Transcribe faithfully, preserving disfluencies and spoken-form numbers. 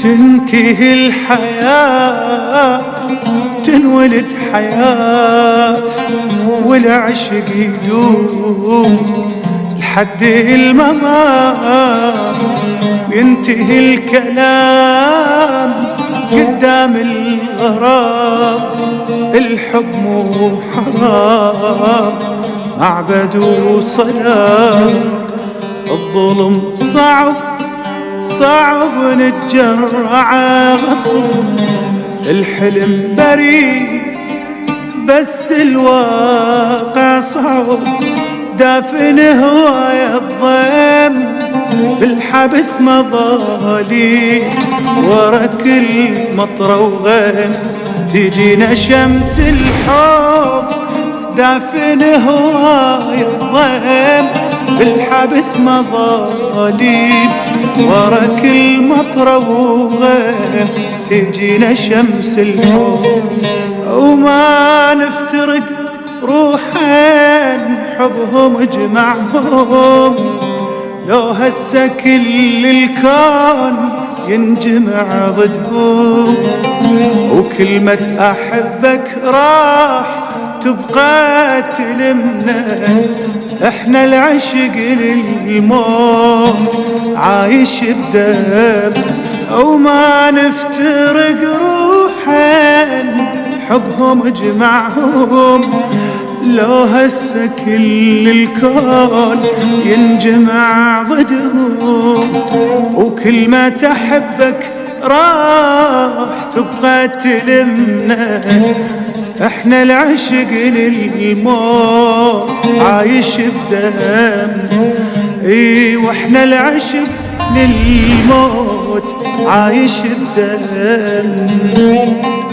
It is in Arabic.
تنتهي الحياة تنولد حياة، والعشق يدوم لحد الممات. ينتهي الكلام قدام الغرام، الحب مو حرام معبد وصلاة. الظلم صعب صعب نتجرع غصب، الحلم بريء بس الواقع صعب. دافن هوايا الضيم بالحبس مظالي، ورا كل مطرة وغيم تجينا شمس الحب. دافن هوايا الضيم بالحبس مظاليم، ورا كل مطرة وغيم تجينا شمس الحب. وما نفترق روحين حبهم اجمعهم، لو هسه كل الكون ينجمع ضدهم. وكلمة أحبك راح تبقى تلمنا، احنا العشق للموت عايش بدم. وما نفترق روحين حبهم اجمعهم، لو هسه كل الكون ينجمع ضدهم. وكلمة أحبك راح تبقى تلمنا، احنا العشق للموت عايش بدم. اي واحنا العشق للموت عايش بدم.